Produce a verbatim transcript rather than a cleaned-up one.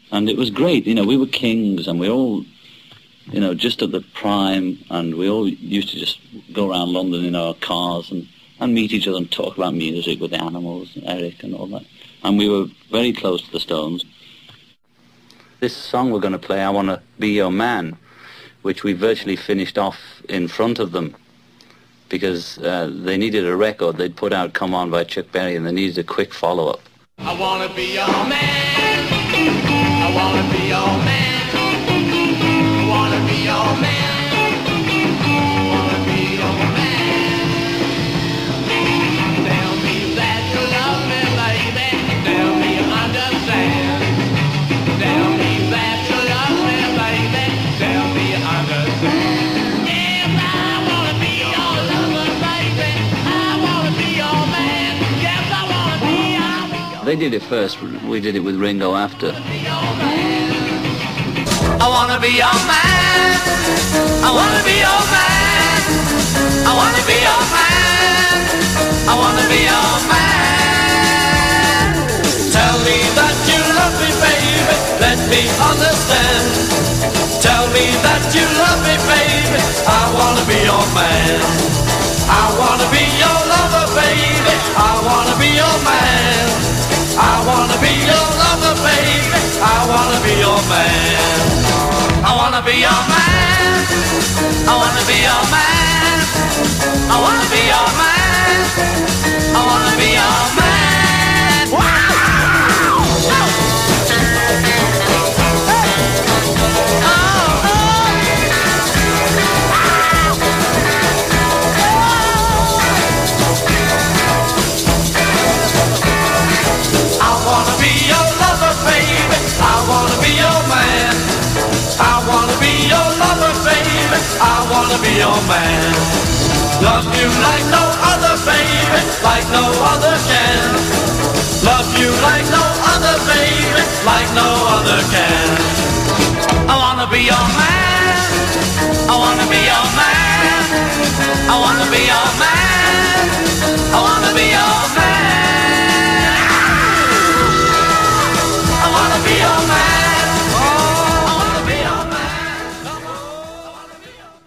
And it was great. You know, we were kings, and we all, you know, just at the prime, and we all used to just go around London in our cars and, and meet each other and talk about music with the Animals, and Eric and all that. And we were very close to the Stones. This song we're going to play, I Want to Be Your Man, which we virtually finished off in front of them because uh, they needed a record. They'd put out Come On by Chuck Berry, and they needed a quick follow-up. I want to be your man. I want to be your man. I want to be your man. I want to be your man. Tell me that you love me, baby. Tell me you understand. Tell me that you love me, baby. Tell me you understand. Yes, I want to be your lover, baby. I want to be your man. Yes, I want to be your... They did it first. We did it with Ringo after. I wanna be your man. I wanna be your man. I wanna be your man. I wanna be your man. Tell me that you love me, baby. Let me understand. Tell me that you love me, baby. I wanna be your man. I wanna be your lover, baby. I wanna be your man. I wanna be your lover, baby. I wanna be your man. I wanna be your man. I wanna be your man. I wanna be your man. I wanna be your man. Wow! I wanna be your lover, baby. I wanna be your man. I wanna be your lover, baby. I wanna be your man. Love you like no other, baby, like no other can. Love you like no other, baby, like no other can. I wanna be your man. I wanna be your man. I wanna be your man.